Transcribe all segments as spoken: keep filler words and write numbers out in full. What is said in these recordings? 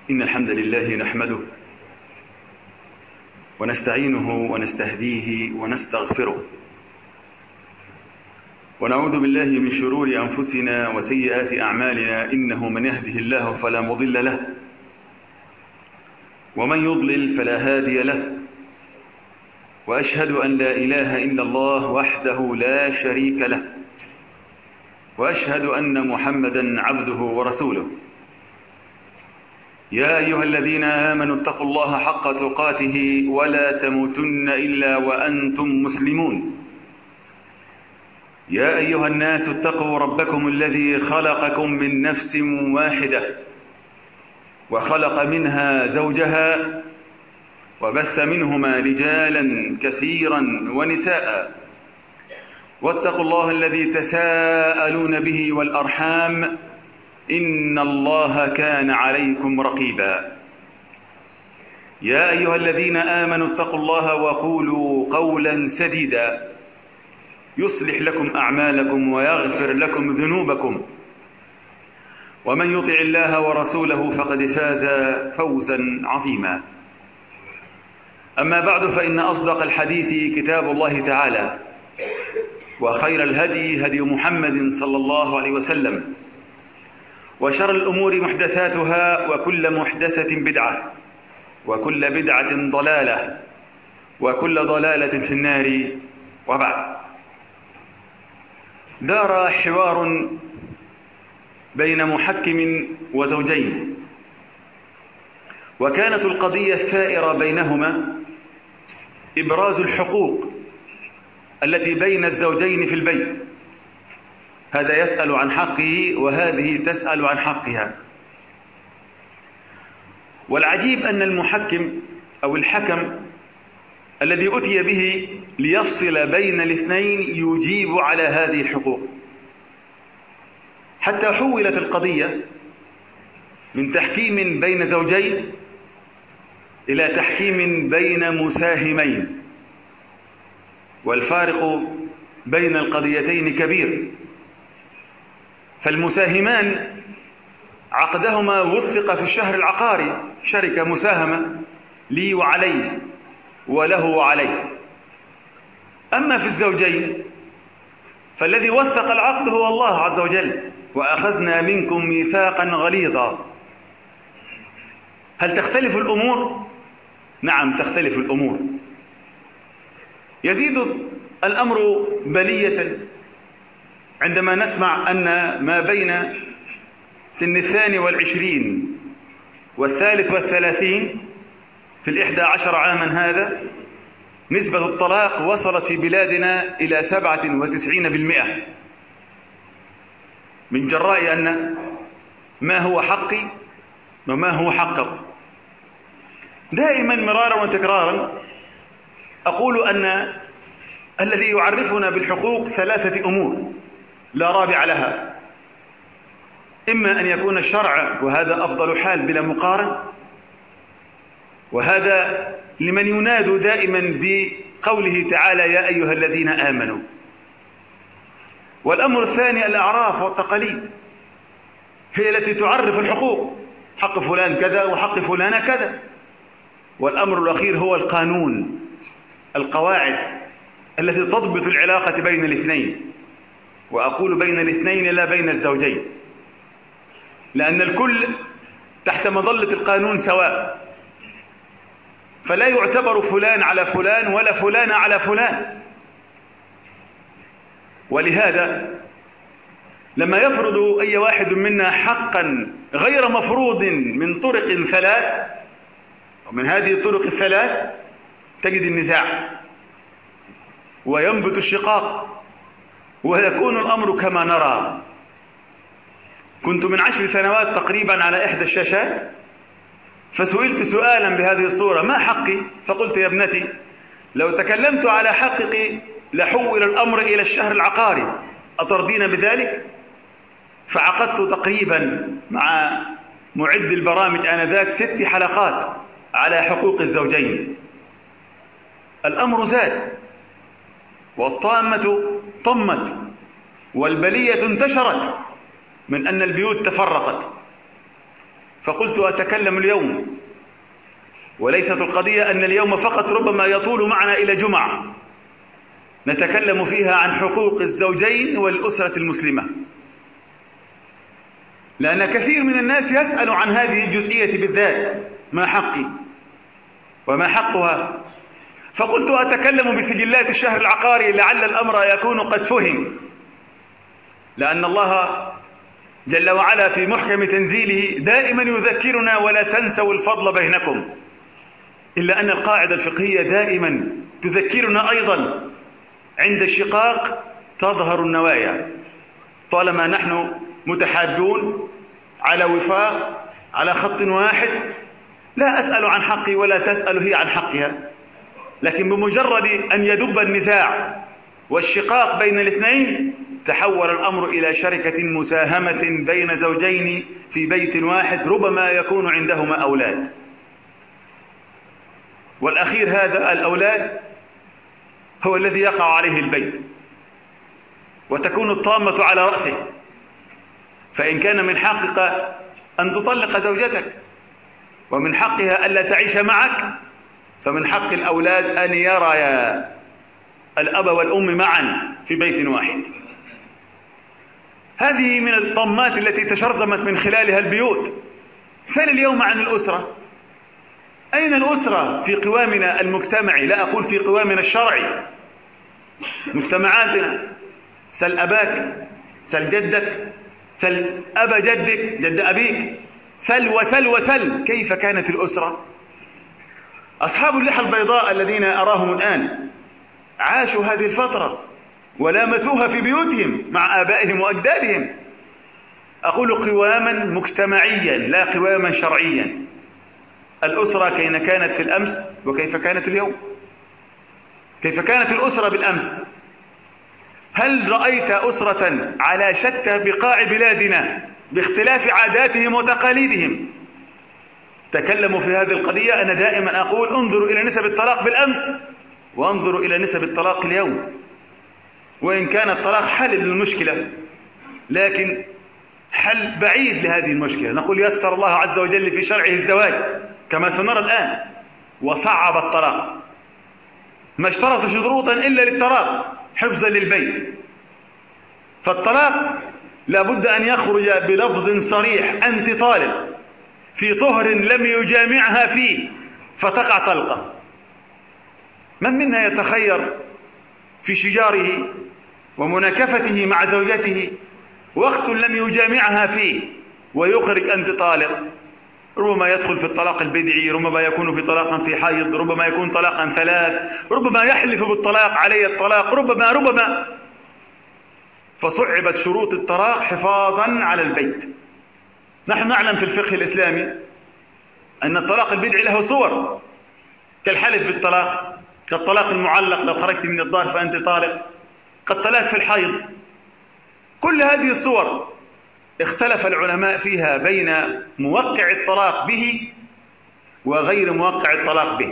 إن الحمد لله نحمده ونستعينه ونستهديه ونستغفره، ونعوذ بالله من شرور أنفسنا وسيئات أعمالنا، إنه من يهده الله فلا مضل له، ومن يضلل فلا هادي له. وأشهد أن لا إله إلا الله وحده لا شريك له، وأشهد أن محمدا عبده ورسوله. يا أيها الذين آمنوا اتقوا الله حق تقاته ولا تموتن إلا وأنتم مسلمون. يا أيها الناس اتقوا ربكم الذي خلقكم من نفس واحدة، وخلق منها زوجها، وبث منهما رجالا كثيرا ونساء. واتقوا الله الذي تساءلون به والأرحام، إن الله كان عليكم رقيبا. يا أيها الذين آمنوا اتقوا الله وقولوا قولا سديدا يصلح لكم أعمالكم ويغفر لكم ذنوبكم، ومن يطع الله ورسوله فقد فاز فوزا عظيما. أما بعد، فإن أصدق الحديث كتاب الله تعالى، وخير الهدي هدي محمد صلى الله عليه وسلم، وشر الأمور محدثاتها، وكل محدثة بدعة، وكل بدعة ضلالة، وكل ضلالة في النار. وبعد، دار حوار بين محكم وزوجين، وكانت القضية الثائرة بينهما إبراز الحقوق التي بين الزوجين في البيت. هذا يسأل عن حقه وهذه تسأل عن حقها. والعجيب أن المحكم أو الحكم الذي أتي به ليفصل بين الاثنين يجيب على هذه الحقوق، حتى حولت القضية من تحكيم بين زوجين إلى تحكيم بين مساهمين، والفارق بين القضيتين كبير. فالمساهمان عقدهما وثق في الشهر العقاري، شركة مساهمة، لي وعلي وله وعليه. أما في الزوجين فالذي وثق العقد هو الله عز وجل، وأخذنا منكم ميثاقا غليظا. هل تختلف الأمور؟ نعم، تختلف الأمور. يزيد الأمر بلية عندما نسمع أن ما بين سن الثاني والعشرين والثالث والثلاثين في الإحدى عشر عاما هذا نسبة الطلاق وصلت في بلادنا إلى سبعة وتسعين بالمئة، من جراء أن ما هو حقي وما هو حقه. دائما مرارا وتكرارا أقول أن الذي يعرفنا بالحقوق ثلاثة أمور لا رابع لها: إما أن يكون الشرع، وهذا أفضل حال بلا مقارن، وهذا لمن ينادوا دائما بقوله تعالى يا أيها الذين آمنوا. والأمر الثاني الأعراف والتقاليد، هي التي تعرف الحقوق، حق فلان كذا وحق فلان كذا. والأمر الأخير هو القانون، القواعد التي تضبط العلاقة بين الاثنين، وأقول بين الاثنين لا بين الزوجين، لأن الكل تحت مظلة القانون سواء، فلا يعتبر فلان على فلان ولا فلان على فلان. ولهذا لما يفرض أي واحد منا حقا غير مفروض من طرق ثلاث، ومن هذه الطرق الثلاث تجد النزاع وينبت الشقاق ويكون الأمر كما نرى. كنت من عشر سنوات تقريبا على إحدى الشاشات، فسئلت سؤالا بهذه الصورة: ما حقي؟ فقلت يا ابنتي، لو تكلمت على حقك لحول الأمر إلى الشهر العقاري، أترضين بذلك؟ فعقدت تقريبا مع معد البرامج آنذاك ست حلقات على حقوق الزوجين. الأمر زاد، والطامة طمت، والبلية انتشرت من أن البيوت تفرقت. فقلت أتكلم اليوم، وليست القضية أن اليوم فقط ربما يطول معنا إلى جمعة نتكلم فيها عن حقوق الزوجين والأسرة المسلمة، لأن كثير من الناس يسأل عن هذه الجزئية بالذات، ما حقي وما حقها. فقلت أتكلم بسجلات الشهر العقاري لعل الأمر يكون قد فهم، لأن الله جل وعلا في محكم تنزيله دائما يذكرنا ولا تنسوا الفضل بينكم، إلا أن القاعدة الفقهية دائما تذكرنا أيضا عند الشقاق تظهر النوايا. طالما نحن متحابون على وفاق على خط واحد لا أسأل عن حقي ولا تسأل هي عن حقها، لكن بمجرد أن يدب النزاع والشقاق بين الاثنين تحول الأمر إلى شركة مساهمة بين زوجين في بيت واحد ربما يكون عندهما أولاد، والأخير هذا الأولاد هو الذي يقع عليه البيت وتكون الطامة على رأسه. فإن كان من حقك أن تطلق زوجتك ومن حقها ألا تعيش معك، فمن حق الأولاد أن يريا الأب والأم معا في بيت واحد. هذه من الطمات التي تشرذمت من خلالها البيوت. سل اليوم عن الأسرة، أين الأسرة في قوامنا المجتمعي؟ لا أقول في قوامنا الشرعي، مجتمعاتنا. سل أباك، سل جدك، سل أبا جدك، جد أبيك، سل وسل وسل كيف كانت الأسرة. أصحاب اللحى البيضاء الذين أراهم الآن عاشوا هذه الفترة ولامسوها في بيوتهم مع آبائهم وأجدادهم. أقول قواما مجتمعيا لا قواما شرعيا. الأسرة كيف كانت في الأمس وكيف كانت اليوم؟ كيف كانت الأسرة بالأمس؟ هل رأيت أسرة على شتى بقاع بلادنا باختلاف عاداتهم وتقاليدهم تكلموا في هذه القضية؟ أنا دائما أقول انظروا إلى نسب الطلاق بالأمس وانظروا إلى نسب الطلاق اليوم. وإن كان الطلاق حل للمشكلة لكن حل بعيد لهذه المشكلة. نقول يسر الله عز وجل في شرعه الزواج كما سنرى الآن، وصعب الطلاق، ما اشترط شروطا إلا للطلاق حفظا للبيت. فالطلاق لابد أن يخرج بلفظ صريح: أنت طالق في طهر لم يجامعها فيه فتقع طلقة. من منا يتخير في شجاره ومناكفته مع زوجته وقت لم يجامعها فيه ويخرج أنت طالق؟ ربما يدخل في الطلاق البدعي، ربما يكون في طلاقا في حيض، ربما يكون طلاقا ثلاث، ربما يحلف بالطلاق علي الطلاق، ربما ربما فصعبت شروط الطلاق حفاظا على البيت. نحن نعلم في الفقه الإسلامي أن الطلاق البدعي له صور كالحلف بالطلاق، كالطلاق المعلق لو خرجت من الدار فأنت طالق، كالطلاق في الحيض. كل هذه الصور اختلف العلماء فيها بين موقع الطلاق به وغير موقع الطلاق به.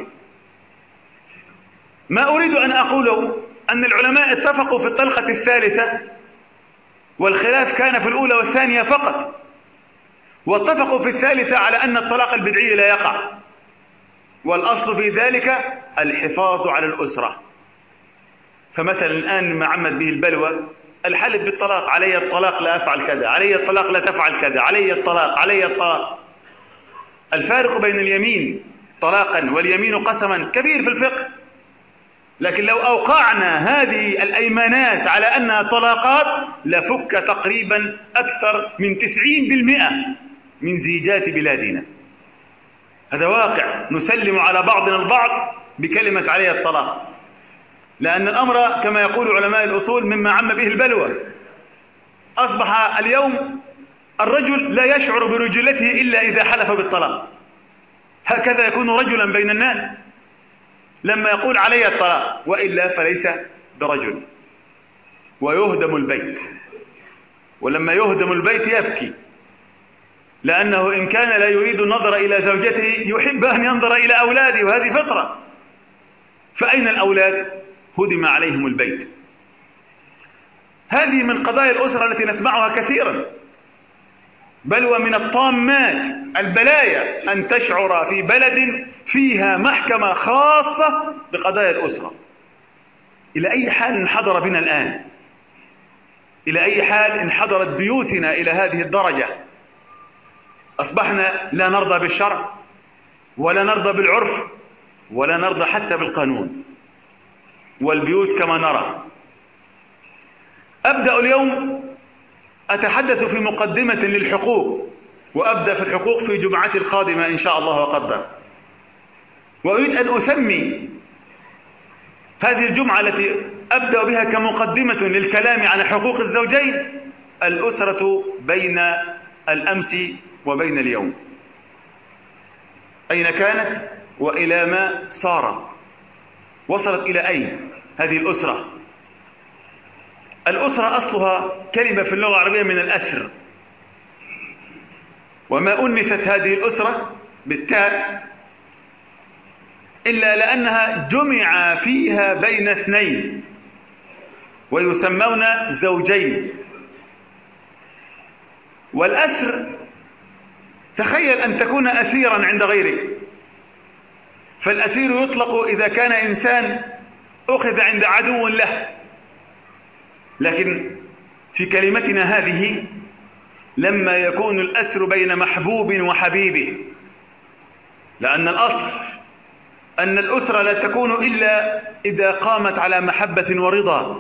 ما أريد أن أقوله أن العلماء اتفقوا في الطلقة الثالثة والخلاف كان في الأولى والثانية فقط، واتفقوا في الثالثة على أن الطلاق البدعي لا يقع، والأصل في ذلك الحفاظ على الأسرة. فمثلا الآن ما عمت به البلوى الحلف بالطلاق: علي الطلاق لا أفعل كذا، علي الطلاق لا تفعل كذا، علي الطلاق، علي الطلاق. الفارق بين اليمين طلاقا واليمين قسما كبير في الفقه، لكن لو أوقعنا هذه الأيمانات على أنها طلاقات لفك تقريبا أكثر من تسعين بالمئة من زيجات بلادنا. هذا واقع نسلم على بعضنا البعض بكلمة علي الطلاق، لأن الأمر كما يقول علماء الأصول مما عم به البلوى. أصبح اليوم الرجل لا يشعر برجولته إلا إذا حلف بالطلاق، هكذا يكون رجلا بين الناس لما يقول علي الطلاق، وإلا فليس برجل. ويهدم البيت، ولما يهدم البيت يبكي، لأنه إن كان لا يريد النظر إلى زوجته يحب أن ينظر إلى أولاده، وهذه فطرة. فأين الأولاد؟ هدم عليهم البيت. هذه من قضايا الأسرة التي نسمعها كثيرا. بل ومن الطامات البلايا أن تشعر في بلد فيها محكمة خاصة بقضايا الأسرة. إلى أي حال انحدر بنا الآن؟ إلى أي حال انحدرت بيوتنا إلى هذه الدرجة؟ أصبحنا لا نرضى بالشرع ولا نرضى بالعرف ولا نرضى حتى بالقانون، والبيوت كما نرى. أبدأ اليوم أتحدث في مقدمة للحقوق، وأبدأ في الحقوق في جمعتي القادمة إن شاء الله وقدر. وأريد أن أسمي هذه الجمعة التي أبدأ بها كمقدمة للكلام عن حقوق الزوجين الأسرة بين الأمس وبين اليوم. أين كانت وإلى ما صار؟ وصلت إلى أين هذه الأسرة؟ الأسرة أصلها كلمة في اللغة العربية من الأسر، وما أنثت هذه الأسرة بالتاء إلا لأنها جمع فيها بين اثنين ويسمون زوجين. والأسر تخيل أن تكون أسيرا عند غيرك، فالأسير يطلق إذا كان إنسان أخذ عند عدو له، لكن في كلمتنا هذه لما يكون الأسر بين محبوب وحبيبه، لأن الأصل أن الأسرة لا تكون إلا إذا قامت على محبة ورضا.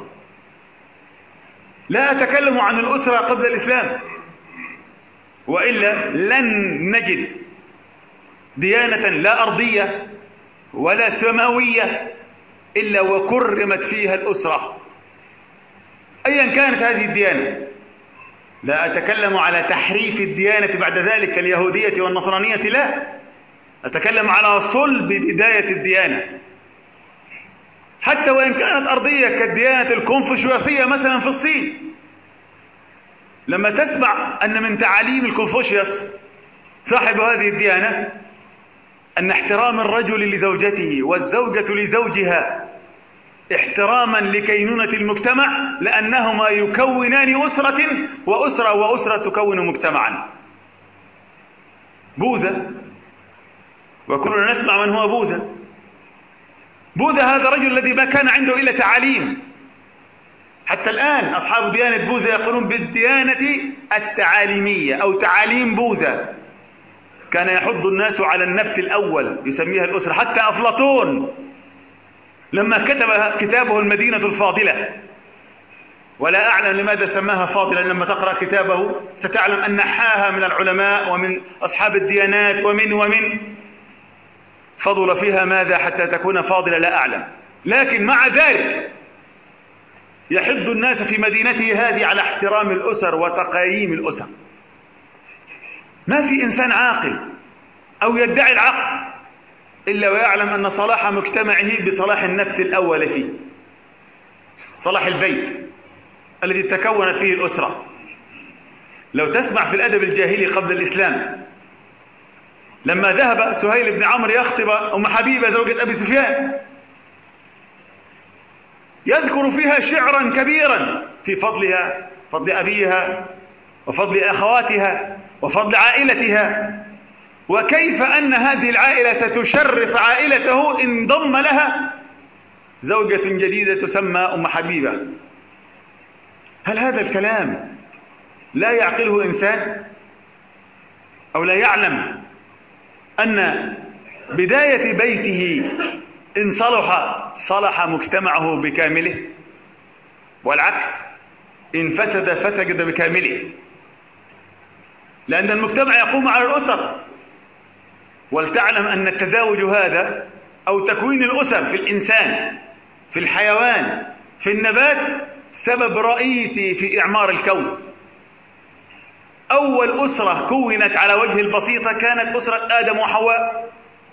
لا أتكلم عن الأسرة قبل الإسلام، وإلا لن نجد ديانة لا أرضية ولا سماوية إلا وكرمت فيها الأسرة أيا كانت هذه الديانة. لا أتكلم على تحريف الديانة بعد ذلك كاليهودية والنصرانية، لا، أتكلم على صلب بداية الديانة، حتى وإن كانت أرضية كالديانة الكونفوشيوسية مثلا في الصين. لما تسمع أن من تعاليم الكونفوشيوس صاحب هذه الديانة أن احترام الرجل لزوجته والزوجة لزوجها احتراما لكينونة المجتمع، لأنهما يكونان أسرة، وأسرة وأسرة تكون مجتمعا. بوذا، وكلنا نسمع من هو بوذا. بوذا هذا الرجل الذي ما كان عنده إلا تعاليم. حتى الآن أصحاب ديانة بوذا يقولون بالديانة التعاليمية أو تعاليم بوذا. كان يحض الناس على النفس الأول يسميها الأسرة. حتى أفلاطون لما كتب كتابه المدينة الفاضلة، ولا أعلم لماذا سماها فاضلة، لما تقرأ كتابه ستعلم أن نحاها من العلماء ومن أصحاب الديانات ومن ومن فضل فيها ماذا حتى تكون فاضلة لا أعلم. لكن مع ذلك يحض الناس في مدينته هذه على احترام الأسر وتقييم الأسر. ما في إنسان عاقل أو يدعي العقل إلا ويعلم أن صلاح مجتمعه بصلاح النفس الأول فيه، صلاح البيت الذي تكونت فيه الأسرة. لو تسمع في الأدب الجاهلي قبل الإسلام لما ذهب سهيل بن عمرو يخطب أم حبيبة زوجة أبي سفيان، يذكر فيها شعرا كبيرا في فضلها، فضل أبيها وفضل أخواتها وفضل عائلتها، وكيف أن هذه العائلة ستشرف عائلته إن ضم لها زوجة جديدة تسمى أم حبيبة. هل هذا الكلام لا يعقله إنسان؟ أو لا يعلم أن بداية بيته إن صلح صلح مجتمعه بكامله، والعكس إن فسد فسد بكامله، لأن المجتمع يقوم على الأسر. ولتعلم أن التزاوج هذا أو تكوين الأسر في الإنسان، في الحيوان، في النبات سبب رئيسي في إعمار الكون. أول أسرة كونت على وجه البسيطة كانت أسرة آدم وحواء.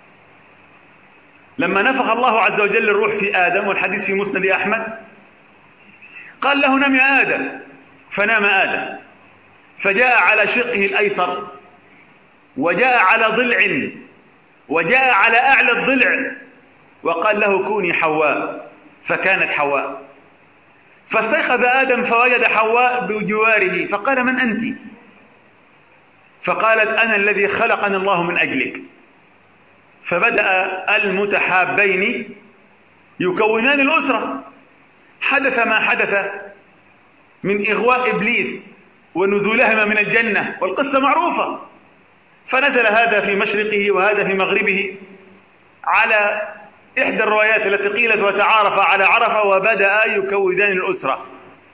لما نفخ الله عز وجل الروح في آدم، والحديث في مسند أحمد، قال له نم يا آدم، فنام آدم، فجاء على شقه الأيسر، وجاء على ضلع، وجاء على أعلى الضلع، وقال له كوني حواء، فكانت حواء. فاستيقظ آدم فوجد حواء بجواره، فقال من أنت؟ فقالت أنا الذي خلقني الله من أجلك. فبدأ المتحابين يكونان الأسرة. حدث ما حدث من إغواء إبليس ونزولهما من الجنة، والقصة معروفة. فنزل هذا في مشرقه وهذا في مغربه على إحدى الروايات التي قيلت وتعارف على عرفة، وبدأ يكودان الأسرة.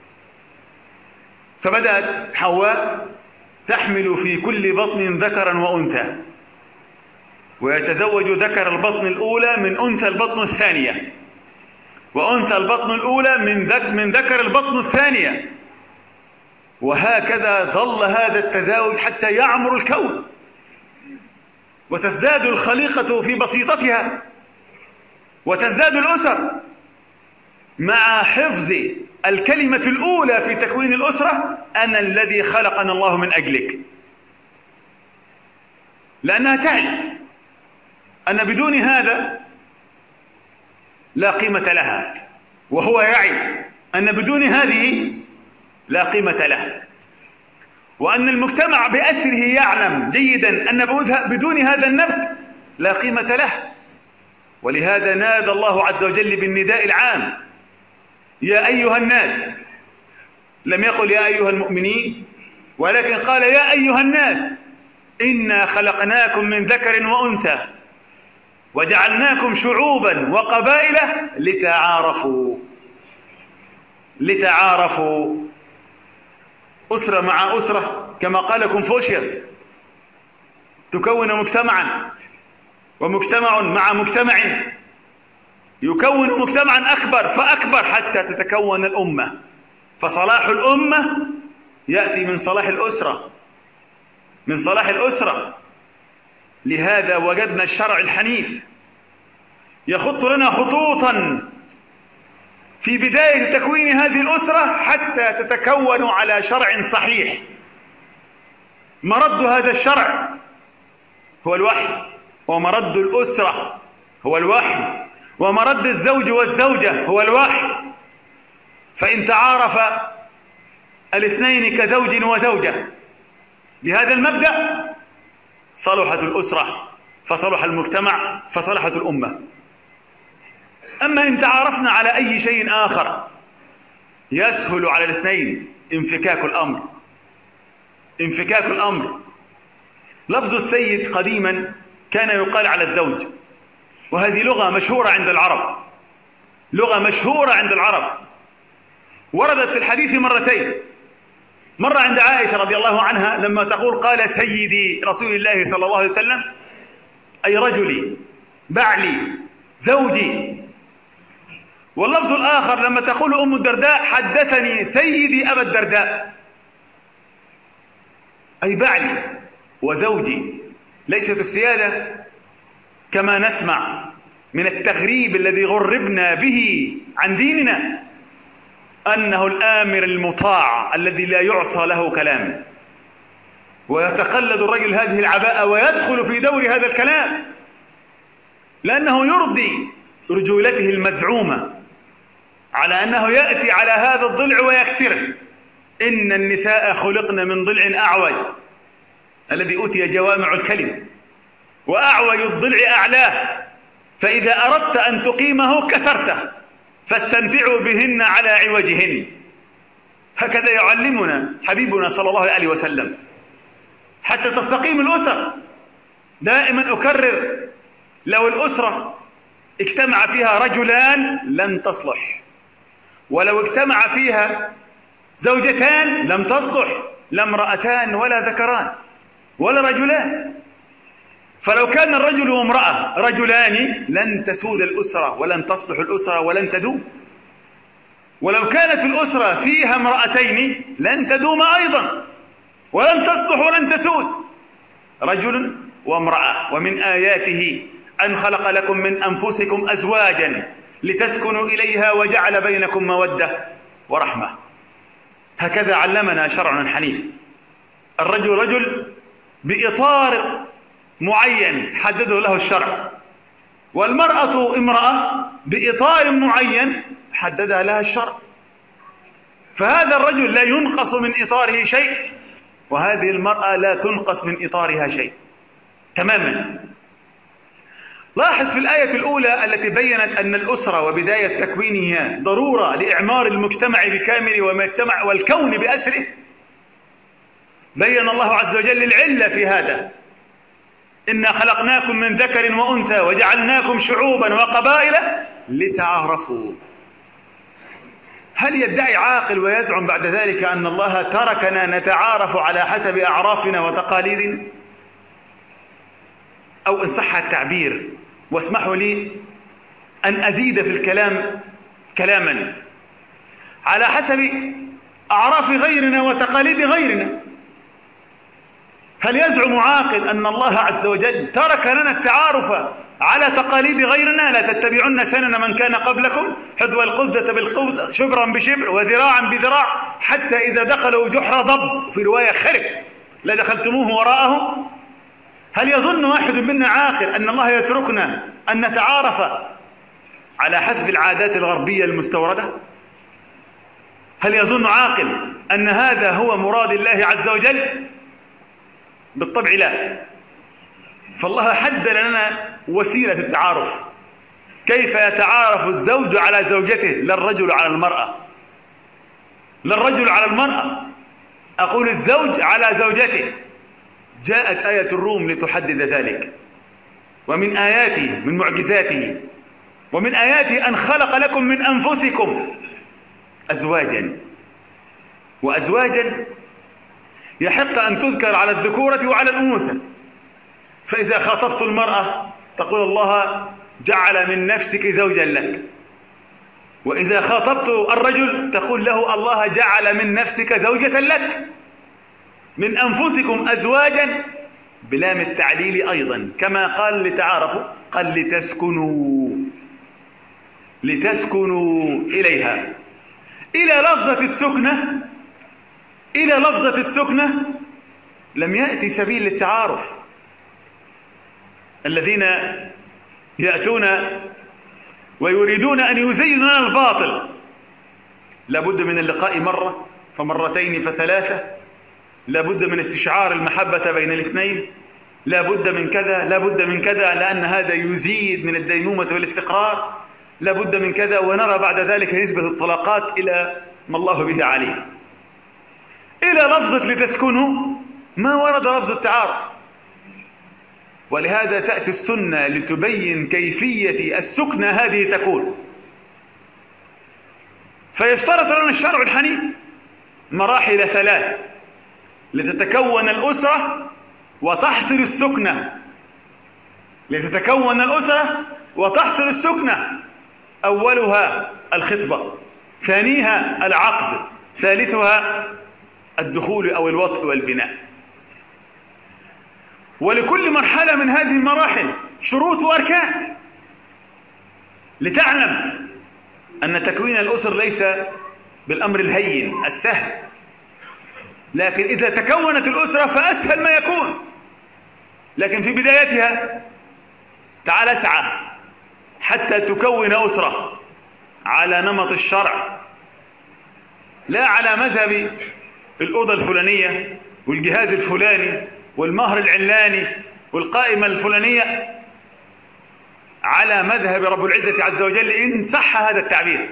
فبدأت حواء تحمل في كل بطن ذكرا وأنثى، ويتزوج ذكر البطن الأولى من أنثى البطن الثانية، وأنثى البطن الأولى من ذك من ذكر البطن الثانية، وهكذا ظل هذا التزاوج حتى يعمر الكون وتزداد الخليقة في بسيطتها وتزداد الأسر، مع حفظ الكلمة الأولى في تكوين الأسرة: أنا الذي خلقنا الله من أجلك. لأنها تعلم أن بدون هذا لا قيمة لها، وهو يعي أن بدون هذه لا قيمة له، وأن المجتمع بأسره يعلم جيدا أن بدون هذا النبت لا قيمة له. ولهذا نادى الله عز وجل بالنداء العام: يا أيها الناس. لم يقل يا أيها المؤمنين، ولكن قال يا أيها الناس إنا خلقناكم من ذكر وأنثى وجعلناكم شعوبا وقبائل لتعارفوا. لتعارفوا. أسرة مع أسرة كما قال كونفوشيوس تكون مجتمعا، ومجتمع مع مجتمع يكون مجتمعا أكبر فأكبر حتى تتكون الأمة. فصلاح الأمة يأتي من صلاح الأسرة، من صلاح الأسرة. لهذا وجدنا الشرع الحنيف يخط لنا خطوطا في بداية تكوين هذه الأسرة حتى تتكون على شرع صحيح. مرد هذا الشرع هو الوحي، ومرد الأسرة هو الوحي، ومرد الزوج والزوجة هو الوحي. فإن تعارف الاثنين كزوج وزوجة بهذا المبدأ صلحت الأسرة، فصلح المجتمع، فصلحت الأمة. أما إن تعارفنا على أي شيء آخر يسهل على الاثنين انفكاك الأمر. انفكاك الأمر. لفظ السيد قديما كان يقال على الزوج، وهذه لغة مشهورة عند العرب، لغة مشهورة عند العرب، وردت في الحديث مرتين. مرة عند عائشة رضي الله عنها لما تقول قال سيدي رسول الله صلى الله عليه وسلم، أي رجلي، بعلي، زوجي. واللفظ الآخر لما تقول أم الدرداء حدثني سيدي أبا الدرداء، أي بعلي وزوجي. ليست السيادة كما نسمع من التغريب الذي غربنا به عن ديننا أنه الآمر المطاع الذي لا يعصى له كلام، ويتقلد الرجل هذه العباءة ويدخل في دور هذا الكلام لأنه يرضي رجولته المزعومة على أنه يأتي على هذا الضلع ويكسره. إن النساء خلقن من ضلع أعوج الذي أوتي جوامع الكلم، وأعوج الضلع أعلاه، فإذا أردت أن تقيمه كسرته، فاستمتعوا بهن على عوجهن. هكذا يعلمنا حبيبنا صلى الله عليه وسلم حتى تستقيم الأسر. دائما أكرر، لو الأسرة اجتمع فيها رجلان لن تصلح، ولو اجتمع فيها زوجتان لم تصلح، لا امرأتان ولا ذكران ولا رجلان. فلو كان الرجل وامرأة رجلان لن تسود الأسرة ولن تصلح الأسرة ولن تدوم. ولو كانت الأسرة فيها امرأتين لن تدوم أيضا ولن تصلح ولن تسود. رجل وامرأة. ومن آياته أن خلق لكم من أنفسكم أزواجا لتسكنوا إليها وجعل بينكم مودة ورحمة. هكذا علمنا شرع حنيف. الرجل رجل بإطار معين حدده له الشرع، والمرأة امرأة بإطار معين حددها لها الشرع. فهذا الرجل لا ينقص من إطاره شيء، وهذه المرأة لا تنقص من إطارها شيء تماما. لاحظ في الآية الأولى التي بيّنت أن الأسرة وبداية تكوينها ضرورة لإعمار المجتمع بكامل والمجتمع والكون بأسره، بيّن الله عز وجل العلة في هذا: إنا خلقناكم من ذكر وأنثى وجعلناكم شعوبا وقبائل لتعارفوا. هل يدعي عاقل ويزعم بعد ذلك أن الله تركنا نتعارف على حسب أعرافنا وتقاليدنا؟ أو إن صح التعبير، واسمحوا لي أن أزيد في الكلام كلاما، على حسب أعراف غيرنا وتقاليد غيرنا. هل يزعم عاقل أن الله عز وجل ترك لنا التعارف على تقاليد غيرنا؟ لا تتبعن سنن من كان قبلكم حذو القذة بالقذة شبرا بشبر وذراعا بذراع حتى إذا دخلوا جحر ضب، في رواية خرب، لدخلتموه وراءهم. هل يظن واحد منا عاقل أن الله يتركنا أن نتعارف على حسب العادات الغربية المستوردة؟ هل يظن عاقل أن هذا هو مراد الله عز وجل؟ بالطبع لا. فالله حدد لنا وسيلة التعارف، كيف يتعارف الزوج على زوجته، لا الرجل على المرأة، لا الرجل على المرأة، أقول الزوج على زوجته. جاءت آية الروم لتحدد ذلك. ومن آياته، من معجزاته ومن آياته أن خلق لكم من أنفسكم أزواجا، وأزواجا يحق أن تذكر على الذكورة وعلى الأنوثة. فإذا خاطبت المرأة تقول الله جعل من نفسك زوجا لك، وإذا خاطبت الرجل تقول له الله جعل من نفسك زوجة لك. من أنفسكم أزواجا بلام التعليل أيضا، كما قال لتعارفوا، قال لتسكنوا لتسكنوا إليها. إلى لفظة السكنة إلى لفظة السكنة لم يأتي سبيل للتعارف. الذين يأتون ويريدون أن يزينوا لنا الباطل لابد من اللقاء مرة فمرتين فثلاثة، لابد من استشعار المحبة بين الاثنين، لابد من كذا لابد من كذا، لأن هذا يزيد من الديمومة والاستقرار، لابد من كذا، ونرى بعد ذلك نسبة الطلاقات إلى ما الله به عليه. إلى لفظة لتسكنوا ما ورد لفظ التعارف. ولهذا تأتي السنة لتبين كيفية السكنة هذه تكون. فيشترط لنا الشرع الحنيف مراحل ثلاث لتتكون الأسرة وتحصل السكنة، لتتكون الأسرة وتحصل السكنة. أولها الخطبة، ثانيها العقد، ثالثها الدخول أو الوطء والبناء. ولكل مرحلة من هذه المراحل شروط وأركان، لتعلم أن تكوين الأسر ليس بالأمر الهين السهل، لكن إذا تكونت الأسرة فأسهل ما يكون. لكن في بدايتها تعال اسعى حتى تكون أسرة على نمط الشرع، لا على مذهب الأوضة الفلانية والجهاز الفلاني والمهر العلاني والقائمة الفلانية، على مذهب رب العزة عز وجل إن صح هذا التعبير.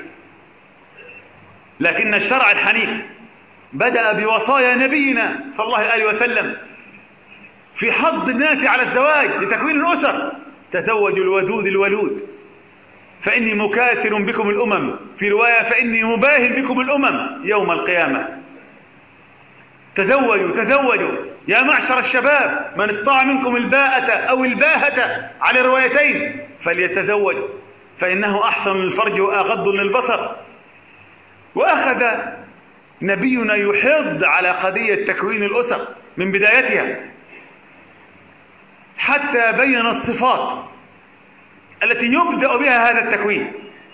لكن الشرع الحنيف بدأ بوصايا نبينا صلى الله عليه وسلم في حض الناس على الزواج لتكوين الأسر: تزوجوا الودود الولود فإني مكاثر بكم الأمم، في رواية فإني مباهل بكم الأمم يوم القيامة. تزوجوا تزوجوا يا معشر الشباب، من استطاع منكم الباءة أو الباهة على روايتين فليتزوج فإنه أحسن للفرج وأغض للبصر. وأخذ نبينا يحض على قضية تكوين الأسر من بدايتها حتى بين الصفات التي يبدأ بها هذا التكوين.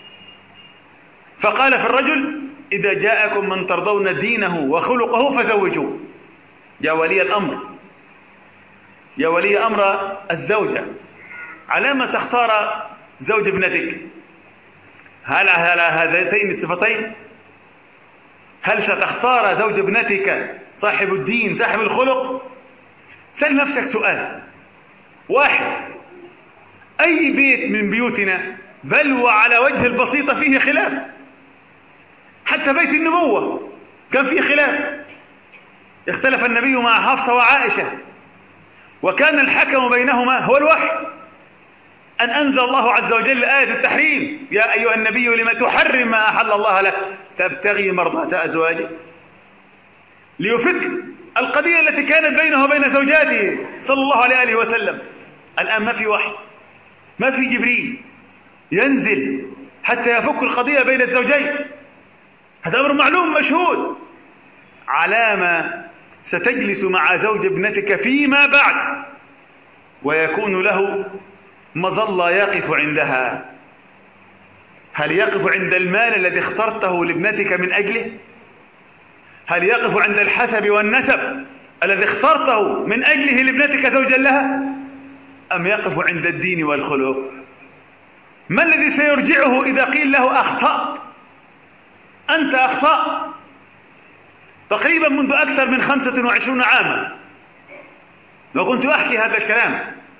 فقال في الرجل: إذا جاءكم من ترضون دينه وخلقه فزوجوه. يا ولي الأمر، يا ولي أمر الزوجة، على ما تختار زوج ابنتك؟ هل على هذين الصفتين؟ هل ستختار زوج ابنتك صاحب الدين صاحب الخلق، سأل نفسك سؤال واحد: أي بيت من بيوتنا بل وعلى وجه البسيطة فيه خلاف؟ حتى بيت النبوة كان فيه خلاف، اختلف النبي مع حفصة وعائشة، وكان الحكم بينهما هو الوحي، أن أنزل الله عز وجل آية التحريم: يا أيها النبي لما تحرم ما أحل الله لك تبتغي مرضاة أزواجك، ليفك القضية التي كانت بينه وبين زوجاته صلى الله عليه وسلم. الآن ما في وحي، ما في جبريل ينزل حتى يفك القضية بين الزوجين، هذا أمر معلوم مشهود. على ما ستجلس مع زوج ابنتك فيما بعد ويكون له مظلة يقف عندها؟ هل يقف عند المال الذي اخترته لابنتك من أجله؟ هل يقف عند الحسب والنسب الذي اخترته من أجله لابنتك زوجا لها؟ أم يقف عند الدين والخلق؟ ما الذي سيرجعه إذا قيل له أخطأت؟ أنت أخطأت. تقريبا منذ أكثر من خمسة وعشرين عاما وكنت أحكي هذا الكلام،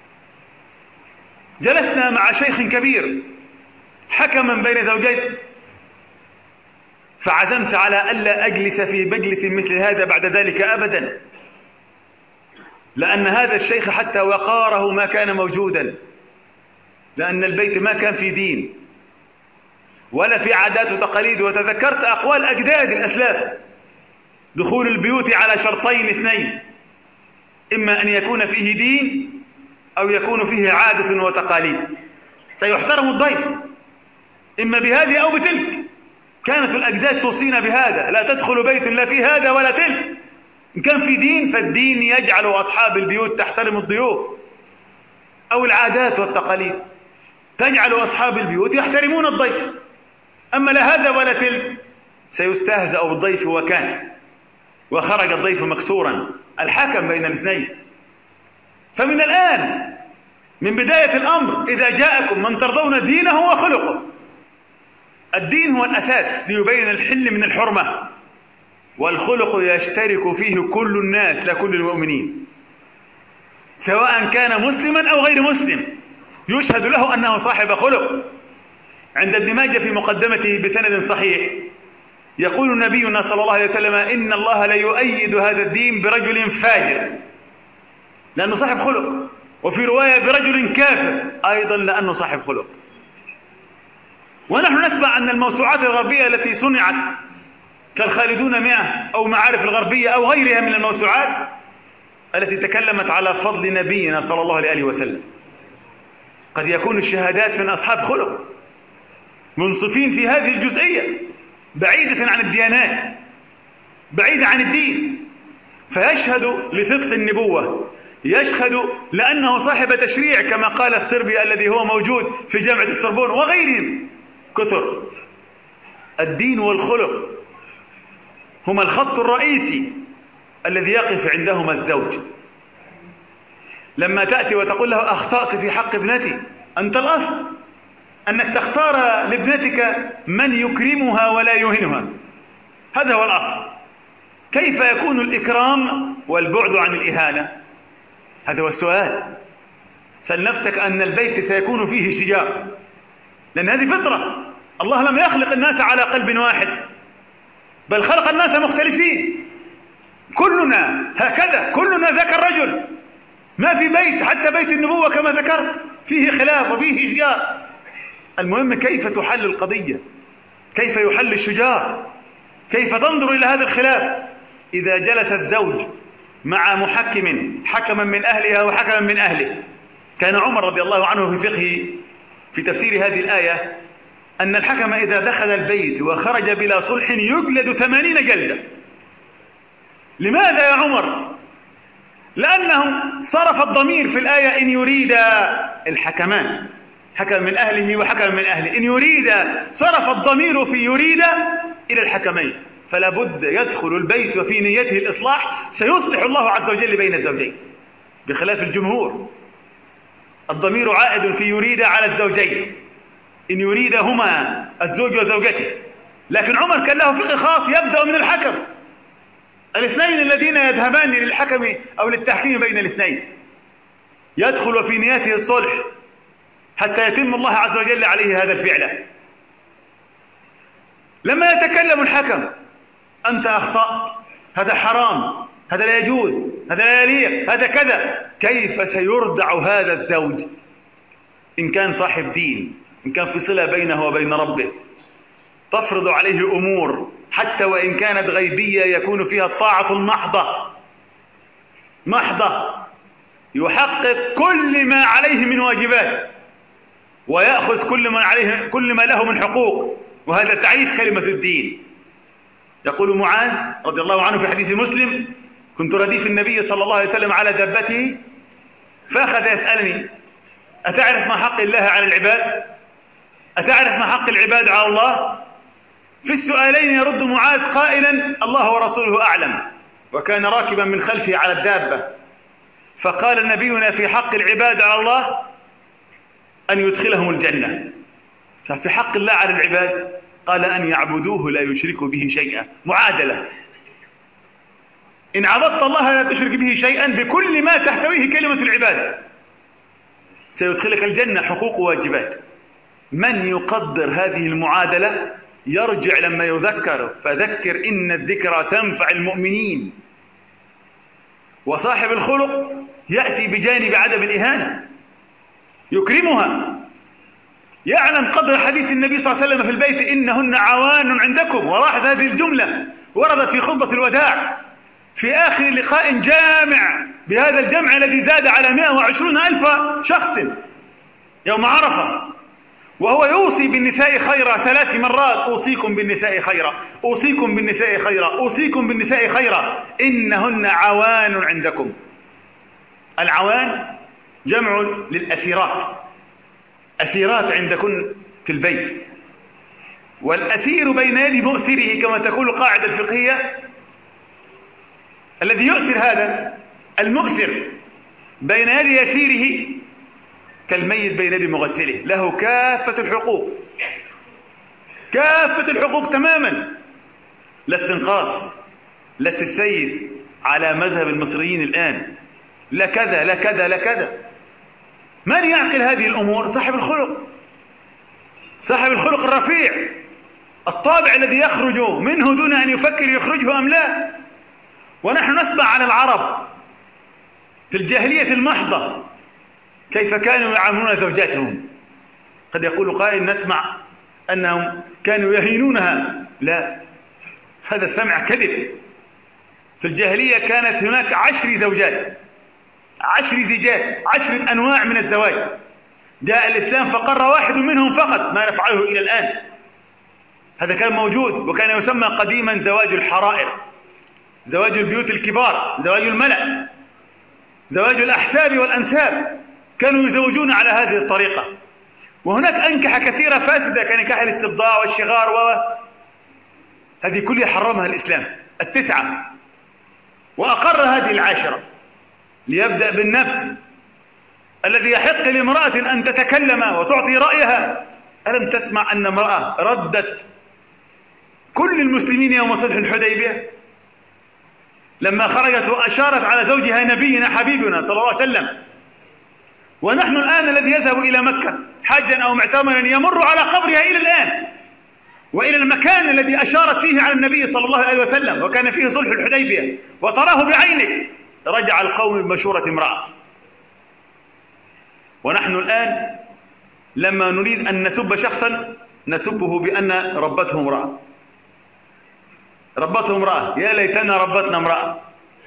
جلسنا مع شيخ كبير حكما بين زوجين، فعزمت على ألا أجلس في مجلس مثل هذا بعد ذلك أبدا، لأن هذا الشيخ حتى وقاره ما كان موجودا، لأن البيت ما كان في دين ولا في عادات وتقاليد. وتذكرت أقوال أجداد الأسلاف: دخول البيوت على شرطين اثنين، إما أن يكون فيه دين أو يكون فيه عادة وتقاليد. سيحترم الضيف إما بهذه أو بتلك. كانت الأجداد توصينا بهذا: لا تدخل بيت لا في هذا ولا تلك. إن كان في دين فالدين يجعل أصحاب البيوت تحترم الضيوف، أو العادات والتقاليد تجعل أصحاب البيوت يحترمون الضيف. أما لا هذا ولا تلك سيستهزأ بالضيف، وكان وخرج الضيف مكسورا، الحكم بين الاثنين. فمن الآن من بداية الأمر إذا جاءكم من ترضون دينه وخلقه، الدين هو الأساس ليبين الحل من الحرمة، والخلق يشترك فيه كل الناس لا كل المؤمنين، سواء كان مسلما أو غير مسلم يشهد له أنه صاحب خلق. عند ابن ماجه في مقدمته بسند صحيح يقول نبينا صلى الله عليه وسلم: إن الله لا يؤيد هذا الدين برجل فاجر لأنه صاحب خلق، وفي رواية برجل كافر أيضا لأنه صاحب خلق. ونحن نسمع أن الموسوعات الغربية التي صنعت كالخالدون مئة أو معارف الغربية أو غيرها من الموسوعات التي تكلمت على فضل نبينا صلى الله عليه وسلم، قد يكون الشهادات من أصحاب خلق منصفين في هذه الجزئية، بعيدة عن الديانات، بعيدة عن الدين، فيشهد لصدق النبوة، يشهد لأنه صاحب تشريع كما قال السربي الذي هو موجود في جامعة السوربون وغيرهم كثر. الدين والخلق هما الخط الرئيسي الذي يقف عندهما الزوج. لما تأتي وتقول له: أخطأت في حق ابنتي، أنت الأصل أنك تختار لابنتك من يكرمها ولا يهينها، هذا هو الأصل. كيف يكون الإكرام والبعد عن الإهانة؟ هذا هو السؤال. سأل نفسك أن البيت سيكون فيه شجار، لأن هذه فطرة. الله لم يخلق الناس على قلب واحد، بل خلق الناس مختلفين، كلنا هكذا، كلنا ذاك الرجل. ما في بيت حتى بيت النبوة كما ذكرت فيه خلاف وفيه شجار. المهم كيف تحل القضية، كيف يحل الشجار، كيف تنظر إلى هذا الخلاف. إذا جلس الزوج مع محكم حكما من أهلها وحكما من أهله، كان عمر رضي الله عنه في فقهه في تفسير هذه الآية أن الحكم إذا دخل البيت وخرج بلا صلح يجلد ثمانين جلدة. لماذا يا عمر؟ لأنه صرف الضمير في الآية إن يريد الحكمان، حكم من أهله وحكم من أهله، إن يريد صرف الضمير في يريد إلى الحكمين، فلا بد يدخل البيت وفي نيته الإصلاح، سيصلح الله عز وجل بين الزوجين، بخلاف الجمهور الضمير عائد في يريد على الزوجين، إن يريد هما الزوج وزوجته. لكن عمر كان له فقه خاص يبدأ من الحكم. الاثنين الذين يذهبان للحكم أو للتحكيم بين الاثنين يدخل في نيته الصلح حتى يتم الله عز وجل عليه هذا الفعل. لما يتكلم الحكم أنت أخطأت، هذا حرام، هذا لا يجوز، هذا لا يليق، هذا كذا، كيف سيردع هذا الزوج إن كان صاحب دين، إن كان في صلة بينه وبين ربه تفرض عليه أمور حتى وإن كانت غيبية يكون فيها الطاعة المحضة محضة، يحقق كل ما عليه من واجبات ويأخذ كل ما عليه كل ما له من حقوق، وهذا تعريف كلمة الدين. يقول معاذ رضي الله عنه في حديث مسلم: كنت رديف النبي صلى الله عليه وسلم على دابته فأخذ يسألني: أتعرف ما حق الله على العباد؟ أتعرف ما حق العباد على الله؟ في السؤالين يرد معاذ قائلا: الله ورسوله أعلم، وكان راكبا من خلفه على الدابة. فقال نبينا في حق العباد على الله أن يدخلهم الجنة. ففي حق الله على العباد قال أن يعبدوه لا يشركوا به شيئا. معادلة: إن عبدت الله لا تشرك به شيئا بكل ما تحتويه كلمة العباد سيدخلك الجنة، حقوق وواجبات. من يقدر هذه المعادلة يرجع لما يذكر: فذكر إن الذكرى تنفع المؤمنين. وصاحب الخلق يأتي بجانب عدم الإهانة، يكرمها، يعلم قدر حديث النبي صلى الله عليه وسلم في البيت: إنهن عوان عندكم. ولاحظ هذه الجملة وردت في خطبة الوداع في آخر لقاء جامع بهذا الجمع الذي زاد على مئة وعشرين ألف شخص يوم عرفة، وهو يوصي بالنساء خيرا ثلاث مرات: أوصيكم بالنساء خيرا، أوصيكم بالنساء خيرا، أوصيكم بالنساء خيرا، إنهن عوان عندكم. العوان جمع للأسيرات، أسيرات عندكن في البيت. والأسير بين يد مؤسره كما تقول القاعدة الفقهية، الذي يؤسر هذا المؤسر بين يد يسيره كالميت بين يد مغسله، له كافة الحقوق، كافة الحقوق تماما، لا استنقاص، لا السيد على مذهب المصريين الآن، لا كذا لا كذا لا كذا. من يعقل هذه الأمور؟ صاحب الخلق، صاحب الخلق الرفيع، الطابع الذي يخرج منه دون أن يفكر يخرجه أم لا. ونحن نسمع على العرب في الجاهلية المحضة كيف كانوا يعاملون زوجاتهم. قد يقول قائل: نسمع أنهم كانوا يهينونها. لا، هذا السمع كذب. في الجاهلية كانت هناك عشر زوجات، عشر زيجات، عشرة أنواع من الزواج. جاء الإسلام فقر واحد منهم فقط، ما نفعله إلى الآن. هذا كان موجود، وكان يسمى قديما زواج الحرائر، زواج البيوت الكبار، زواج الملأ، زواج الأحساب والأنساب، كانوا يزوجون على هذه الطريقة. وهناك أنكحة كثيرة فاسدة كنكاح الاستبضاع والشغار و هذه كلها حرمها الإسلام التسعة، وأقر هذه العاشرة. ليبدأ بالنبت الذي يحق لامرأة أن تتكلم وتعطي رأيها. ألم تسمع أن امرأة ردت كل المسلمين يوم صلح الحديبية لما خرجت وأشارت على زوجها نبينا حبيبنا صلى الله عليه وسلم؟ ونحن الآن الذي يذهب إلى مكة حاجا أو معتمرا يمر على قبرها إلى الآن، وإلى المكان الذي أشارت فيه على النبي صلى الله عليه وسلم وكان فيه صلح الحديبية وتراه بعينك، رجع القوم بمشورة امرأة. ونحن الآن لما نريد أن نسب شخصا نسبه بأن ربته امرأة، ربته امرأة، يا ليتنا ربتنا امرأة.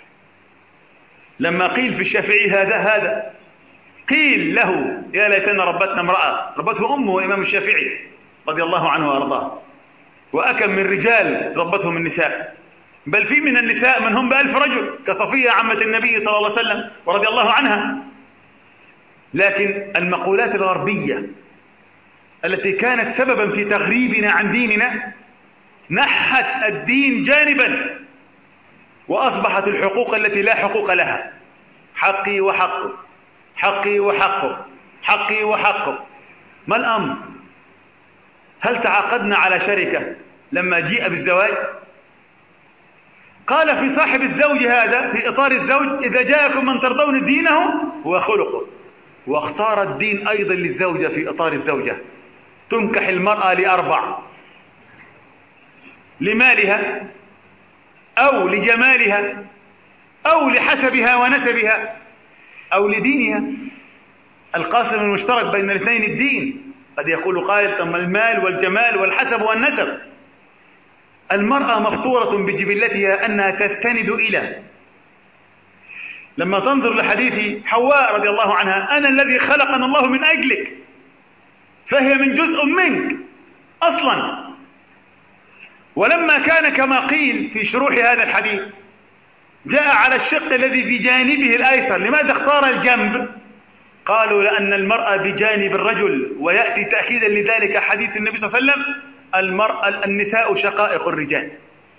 لما قيل في الشافعي هذا هذا قيل له يا ليتنا ربتنا امرأة، ربته أمه الإمام الشافعي رضي الله عنه وأرضاه. وأكم من رجال ربتهم النساء، بل في من النساء من هم بألف رجل كصفية عمة النبي صلى الله عليه وسلم ورضي الله عنها. لكن المقولات الغربية التي كانت سببا في تغريبنا عن ديننا نحت الدين جانبا، وأصبحت الحقوق التي لا حقوق لها حقي وحقه، حقي وحقه، حقي وحقه. ما الأمر؟ هل تعاقدنا على شركة لما جيء بالزواج؟ قال في صاحب الزوج هذا في إطار الزوج: إذا جاءكم من ترضون دينه وخلقه. واختار الدين أيضا للزوجة في إطار الزوجة. تنكح المرأة لأربع: لمالها، أو لجمالها، أو لحسبها ونسبها، أو لدينها. القاسم المشترك بين الاثنين الدين. قد يقول قائل: ثم المال والجمال والحسب والنسب. المرأة مفطورة بجبلتها أنها تستند إلى، لما تنظر لحديث حواء رضي الله عنها: أنا الذي خلقنا الله من أجلك، فهي من جزء منك أصلا. ولما كان كما قيل في شروح هذا الحديث جاء على الشق الذي بجانبه الأيسر. لماذا اختار الجنب؟ قالوا: لأن المرأة بجانب الرجل، ويأتي تأكيدا لذلك حديث النبي صلى الله عليه وسلم: المرأة النساء شقائق الرجال،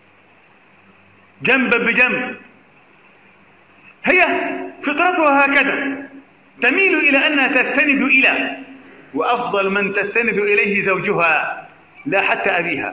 جنبا بجنب. هي فطرتها هكذا، تميل إلى أنها تستند إلى، وأفضل من تستند إليه زوجها لا حتى أبيها،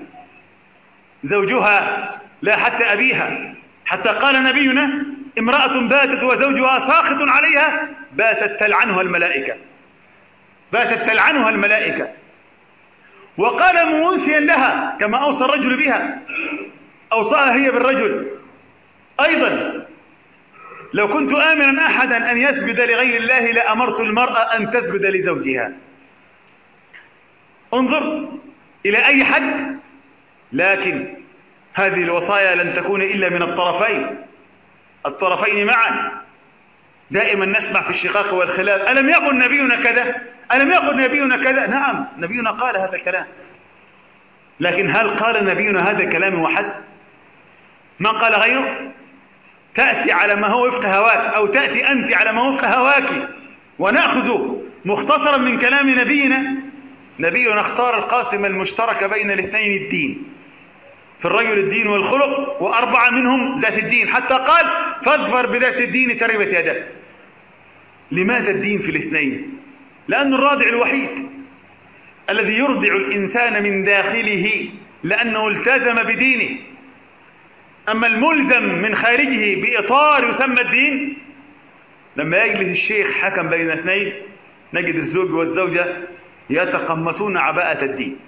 زوجها لا حتى أبيها. حتى قال نبينا: امرأة باتت وزوجها ساخط عليها باتت تلعنها الملائكة، باتت تلعنها الملائكة. وقال موصيا لها كما أوصى الرجل بها، أوصاها هي بالرجل أيضا: لو كنت آمرا أحدا أن يسجد لغير الله لأمرت المرأة أن تسجد لزوجها. انظر إلى أي حد. لكن هذه الوصايا لن تكون إلا من الطرفين، الطرفين معا. دائما نسمع في الشقاق والخلاف: ألم يقل نبينا كذا؟ ألم يقل نبينا كذا؟ نعم، نبينا قال هذا الكلام، لكن هل قال نبينا هذا الكلام وحسب؟ ما قال غيره؟ تأتي على ما هو وفق هواك، أو تأتي أنت على ما وفق هواك، ونأخذ مختصرا من كلام نبينا. نبينا اختار القاسم المشترك بين الاثنين الدين، في الرجل الدين والخلق، وأربعة منهم ذات الدين، حتى قال: فاظفر بذات الدين تربت يدك. لماذا الدين في الاثنين؟ لأن الرادع الوحيد الذي يرضع الإنسان من داخله لأنه التزم بدينه. أما الملزم من خارجه بإطار يسمى الدين، لما يجلس الشيخ حكم بين اثنين نجد الزوج والزوجة يتقمصون عباءة الدين،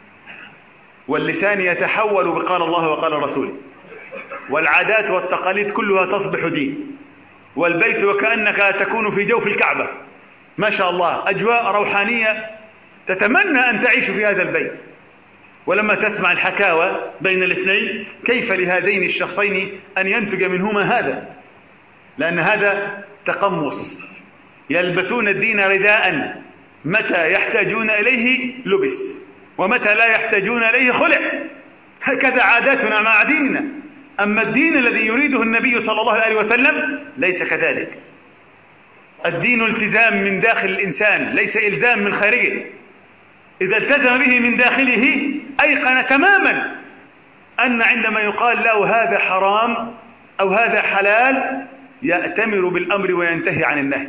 واللسان يتحول بقال الله وقال رسوله، والعادات والتقاليد كلها تصبح دين، والبيت وكأنك تكون في جوف الكعبة، ما شاء الله، أجواء روحانية تتمنى أن تعيش في هذا البيت. ولما تسمع الحكاوى بين الاثنين كيف لهذين الشخصين أن ينتج منهما هذا؟ لأن هذا تقمص. يلبسون الدين رداء، متى يحتاجون إليه لبس، ومتى لا يحتاجون إليه خلع. هكذا عاداتنا مع ديننا. أما الدين الذي يريده النبي صلى الله عليه وسلم ليس كذلك. الدين التزام من داخل الإنسان، ليس إلزام من خارجه. إذا التزم به من داخله أيقن تماما أن عندما يقال له هذا حرام أو هذا حلال يأتمر بالأمر وينتهي عن النهي،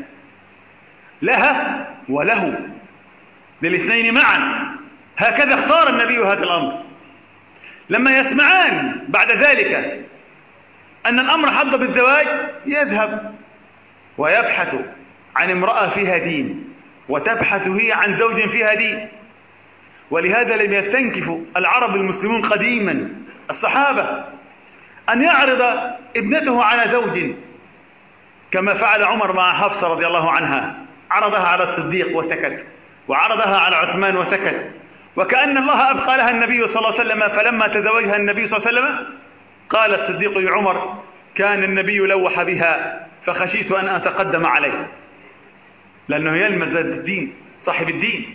لها وله، للاثنين معا. هكذا اختار النبي هذا الأمر. لما يسمعان بعد ذلك أن الأمر حظ بالزواج يذهب ويبحث عن امرأة فيها دين، وتبحث هي عن زوج فيها دين. ولهذا لم يستنكف العرب المسلمون قديما، الصحابة، أن يعرض ابنته على زوج، كما فعل عمر مع حفصة رضي الله عنها، عرضها على الصديق وسكت، وعرضها على عثمان وسكت، وكأن الله أبقى لها النبي صلى الله عليه وسلم. فلما تزوجها النبي صلى الله عليه وسلم قال الصديق لعمر: كان النبي لوح بها فخشيت أن أتقدم عليه، لأنه يلمز الدين، صاحب الدين.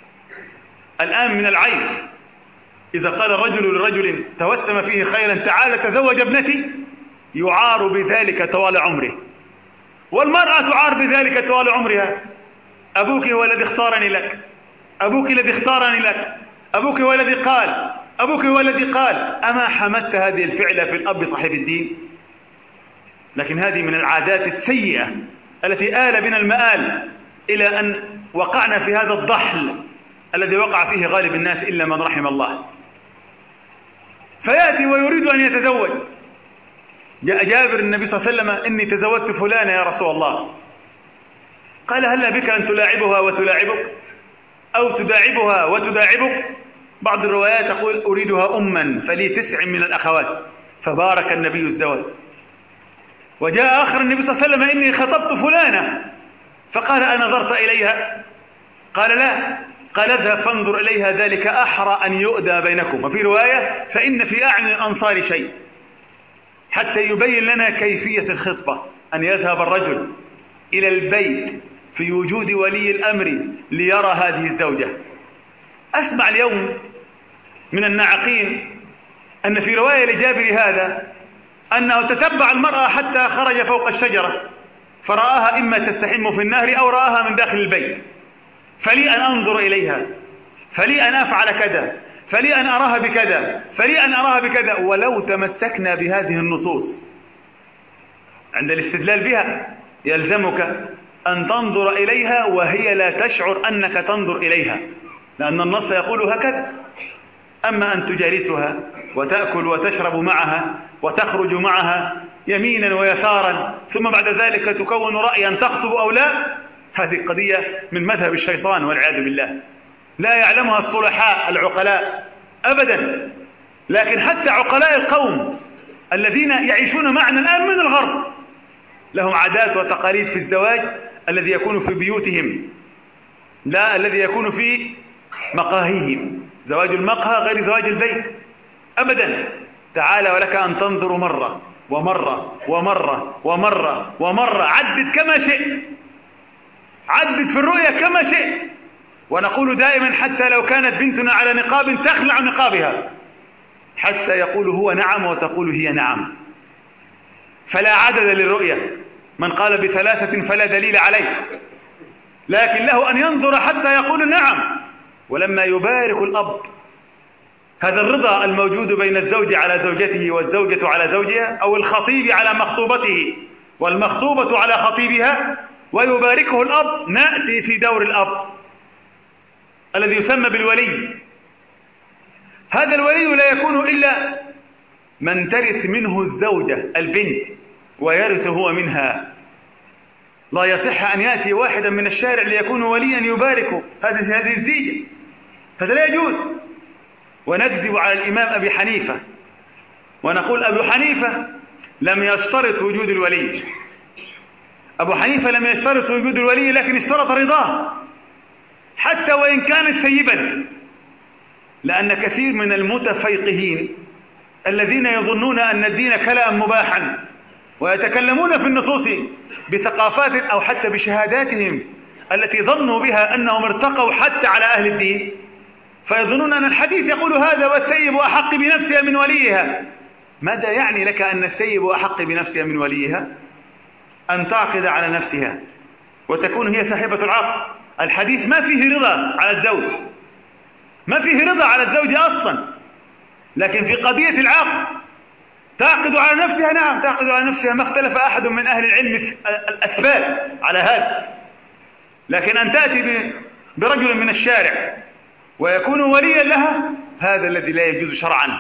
الآن من العيب إذا قال الرجل للرجل توسم فيه خيرا: تعال تزوج ابنتي، يعار بذلك طوال عمره، والمرأة تعار بذلك طوال عمرها. أبوك هو الذي اختارني لك، أبوك الذي اختارني لك، أبوك هو الذي قال، أبوك هو الذي قال. أما حمدت هذه الفعلة في الأب صاحب الدين؟ لكن هذه من العادات السيئة التي آل بنا المآل إلى أن وقعنا في هذا الضحل الذي وقع فيه غالب الناس إلا من رحم الله. فيأتي ويريد أن يتزوج، جاء جابر النبي صلى الله عليه وسلم: إني تزوجت فلانة يا رسول الله. قال: هل بك أن تلاعبها وتلاعبك أو تداعبها وتداعبك؟ بعض الروايات تقول: أريدها أما فلي تسع من الأخوات. فبارك النبي الزواج. وجاء آخر النبي صلى الله عليه وسلم: إني خطبت فلانة. فقال: أنظرت إليها؟ قال: لا. قال: اذهب فانظر إليها، ذلك أحرى أن يؤدى بينكم. وفي رواية: فإن في أعين الأنصار شيء، حتى يبين لنا كيفية الخطبة، أن يذهب الرجل إلى البيت في وجود ولي الأمر ليرى هذه الزوجة. أسمع اليوم من الناعقين أن في رواية لجابر هذا أنه تتبع المرأة حتى خرج فوق الشجرة فرآها إما تستحم في النهر أو رآها من داخل البيت، فلي أن أنظر إليها، فلي أن أفعل كذا، فلي أن أراها بكذا، فلي أن أراها بكذا. ولو تمسكنا بهذه النصوص عند الاستدلال بها يلزمك أن تنظر إليها وهي لا تشعر أنك تنظر إليها، لأن النص يقول هكذا. أما أن تجالسها وتأكل وتشرب معها وتخرج معها يمينا ويسارا ثم بعد ذلك تكون رأيا تخطب أو لا، هذه قضية من مذهب الشيطان والعياذ بالله، لا يعلمها الصلحاء العقلاء أبدا. لكن حتى عقلاء القوم الذين يعيشون معنا الآن من الغرب لهم عادات وتقاليد في الزواج الذي يكون في بيوتهم، لا الذي يكون في مقاهيهم. زواج المقهى غير زواج البيت أبدا. تعال ولك أن تنظر مرة ومرة ومرة ومرة ومرة، عدد كما شئت، عدد في الرؤية كما شئت. ونقول دائما حتى لو كانت بنتنا على نقاب تخلع نقابها حتى يقول هو نعم وتقول هي نعم. فلا عدد للرؤية. من قال بثلاثة فلا دليل عليه، لكن له أن ينظر حتى يقول نعم. ولما يبارك الأب هذا الرضا الموجود بين الزوج على زوجته والزوجة على زوجها، أو الخطيب على مخطوبته والمخطوبة على خطيبها، ويباركه الأب، نأتي في دور الأب الذي يسمى بالولي. هذا الولي لا يكون إلا من ترث منه الزوجة البنت ويرث هو منها. لا يصح أن يأتي واحدا من الشارع ليكون وليا يبارك هذه هذه الزيجة، هذا لا يجوز. ونكذب على الإمام أبي حنيفة ونقول أبو حنيفة لم يشترط وجود الولي. أبو حنيفة لم يشترط وجود الولي، لكن اشترط رضاه حتى وإن كان سيبا، لأن كثير من المتفيقهين الذين يظنون أن الدين كلام مباحا ويتكلمون في النصوص بثقافات أو حتى بشهاداتهم التي ظنوا بها أنهم ارتقوا حتى على أهل الدين، فيظنون أن الحديث يقول هذا والسيب أحق بنفسها من وليها. ماذا يعني لك أن السيب أحق بنفسها من وليها؟ أن تعقد على نفسها وتكون هي صاحبة العقد. الحديث ما فيه رضا على الزوج، ما فيه رضا على الزوج أصلا، لكن في قضية العقد تعقد على نفسها. نعم تعقد على نفسها، ما اختلف أحد من أهل العلم الأثبات على هذا. لكن أن تأتي برجل من الشارع ويكون وليا لها، هذا الذي لا يجوز شرعا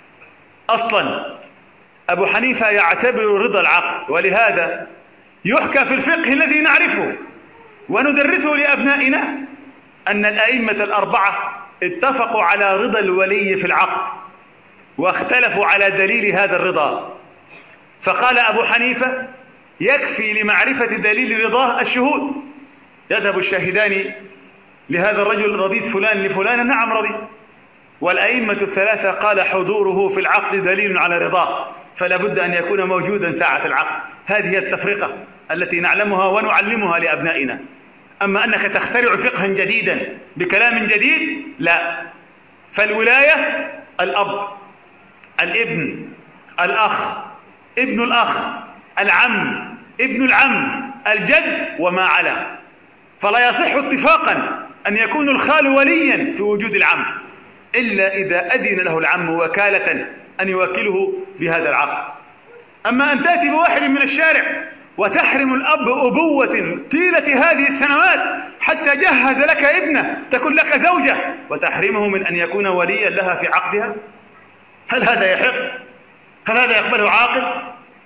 أصلا. أبو حنيفة يعتبر رضا العقد، ولهذا يحكى في الفقه الذي نعرفه وندرسه لأبنائنا أن الأئمة الأربعة اتفقوا على رضا الولي في العقد واختلفوا على دليل هذا الرضا. فقال أبو حنيفة يكفي لمعرفة دليل رضاه الشهود، يذهب الشاهدان لهذا الرجل: رضيت فلان لفلان؟ نعم رضيت. والأئمة الثلاثة قال حضوره في العقد دليل على رضاه، فلا بد أن يكون موجودا ساعة العقد. هذه التفرقة التي نعلمها ونعلمها لأبنائنا. أما أنك تخترع فقها جديدا بكلام جديد، لا. فالولاية الأب، الابن، الأخ، ابن الأخ، العم، ابن العم، الجد وما علا. فلا يصح اتفاقا أن يكون الخال وليا في وجود العم إلا إذا أذن له العم وكالة أن يوكله بهذا العقد. أما أن تأتي بواحد من الشارع وتحرم الأب أبوة طيلة هذه السنوات حتى جهز لك ابنه تكون لك زوجة، وتحرمه من أن يكون وليا لها في عقدها، هل هذا يحق؟ هل هذا يقبله عاقل؟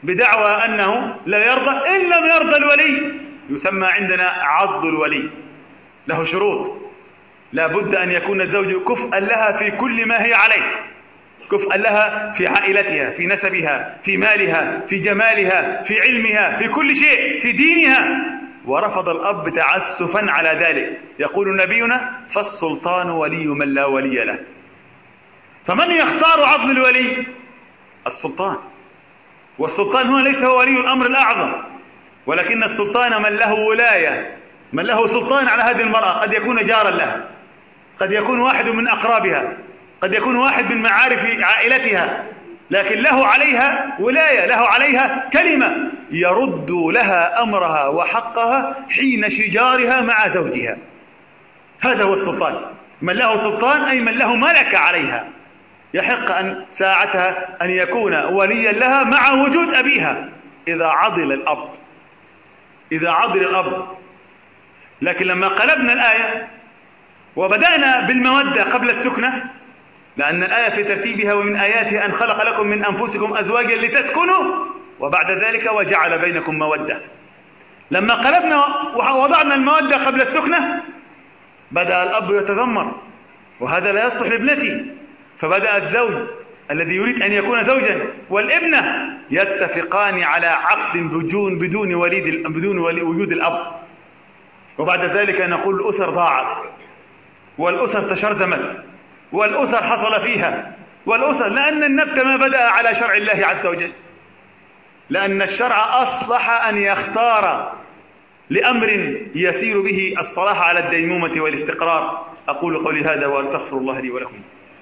بدعوى أنه لا يرضى إن لم يرضى الولي، يسمى عندنا عض الولي. له شروط، لا بد أن يكون الزوج كفءا لها في كل ما هي عليه، كفءا لها في عائلتها، في نسبها، في مالها، في جمالها، في علمها، في كل شيء، في دينها. ورفض الأب تعسفا على ذلك. يقول نبينا: فالسلطان ولي من لا ولي له. فمن يختار عضل الولي؟ السلطان. والسلطان هو ليس هو ولي الأمر الأعظم، ولكن السلطان من له ولاية، من له سلطان على هذه المرأة. قد يكون جارا لها، قد يكون واحد من أقرابها، قد يكون واحد من معارف عائلتها، لكن له عليها ولاية، له عليها كلمة، يرد لها أمرها وحقها حين شجارها مع زوجها. هذا هو السلطان. من له سلطان أي من له ملكة عليها، يحق أن ساعتها أن يكون وليا لها مع وجود أبيها إذا عضل الأب، إذا عضل الأب. لكن لما قلبنا الآية وبدأنا بالمودة قبل السكنة، لأن الآية في ترتيبها: ومن آياته أن خلق لكم من أنفسكم أزواجا لتسكنوا وبعد ذلك وجعل بينكم مودة. لما قلبنا ووضعنا المودة قبل السكنة، بدأ الأب يتذمر: وهذا لا يصلح لابنتي. فبدأ الزوج الذي يريد أن يكون زوجا والابنة يتفقان على عقد بدون بدون وليد بدون وجود الأب. وبعد ذلك نقول: الأسر ضاعت، والأسر تشرذمت، والأسر حصل فيها، والأسر، لأن النبت ما بدأ على شرع الله عز وجل، لأن الشرع أصلح أن يختار لأمر يسير به الصلاح على الديمومة والاستقرار. أقول قولي هذا وأستغفر الله لي ولكم.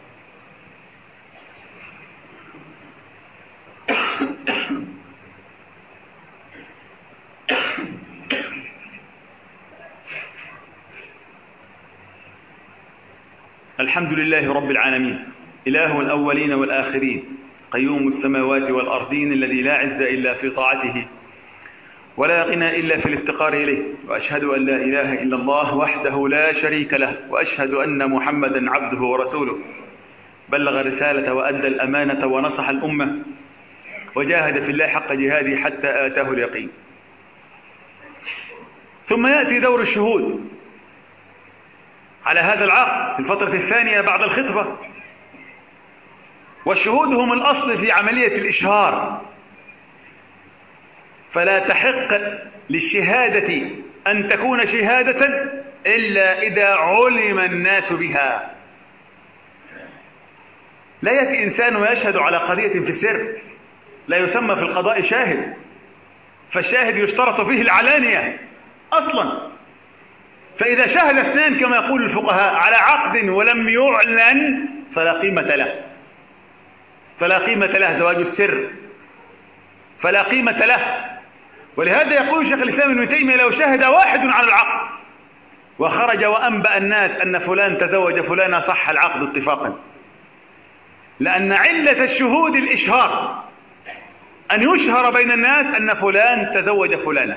الحمد لله رب العالمين، إله الأولين والآخرين، قيوم السماوات والأرضين، الذي لا عز إلا في طاعته ولا غنى إلا في الافتقار إليه. وأشهد أن لا إله إلا الله وحده لا شريك له، وأشهد أن محمدا عبده ورسوله، بلغ الرسالة وأدى الأمانة ونصح الأمة وجاهد في الله حق جهاده حتى آتاه اليقين. ثم يأتي دور الشهود على هذا العقد في الفترة الثانية بعد الخطبة. والشهود هم الأصل في عملية الإشهار، فلا تحق للشهادة أن تكون شهادة إلا إذا علم الناس بها. لا يأتي إنسان ويشهد على قضية في السر، لا يسمى في القضاء شاهد، فالشاهد يشترط فيه العلانية أصلا. فإذا شهد اثنان كما يقول الفقهاء على عقد ولم يعلن فلا قيمة له، فلا قيمة له زواج السر، فلا قيمة له. ولهذا يقول شيخ الإسلام ابن تيمية: لو شهد واحد على العقد وخرج وأنبأ الناس أن فلان تزوج فلانا صح العقد اتفاقا، لأن علة الشهود الإشهار، أن يشهر بين الناس أن فلان تزوج فلانا.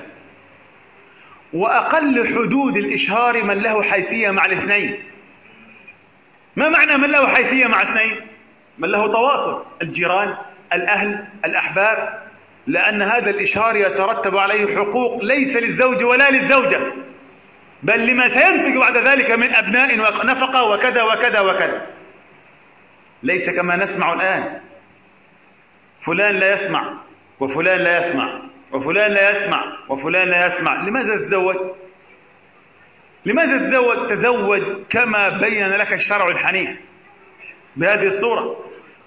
وأقل حدود الإشهار من له حيثية مع الاثنين. ما معنى من له حيثية مع اثنين؟ من له تواصل، الجيران، الأهل، الأحباب، لأن هذا الإشهار يترتب عليه حقوق ليس للزوج ولا للزوجة، بل لما سينتج بعد ذلك من أبناء ونفقة وكذا وكذا وكذا. ليس كما نسمع الآن: فلان لا يسمع وفلان لا يسمع وفلان لا يسمع وفلان لا يسمع. لماذا تزوج؟ لماذا تزوج؟ تزوج كما بين لك الشرع الحنيف بهذه الصورة.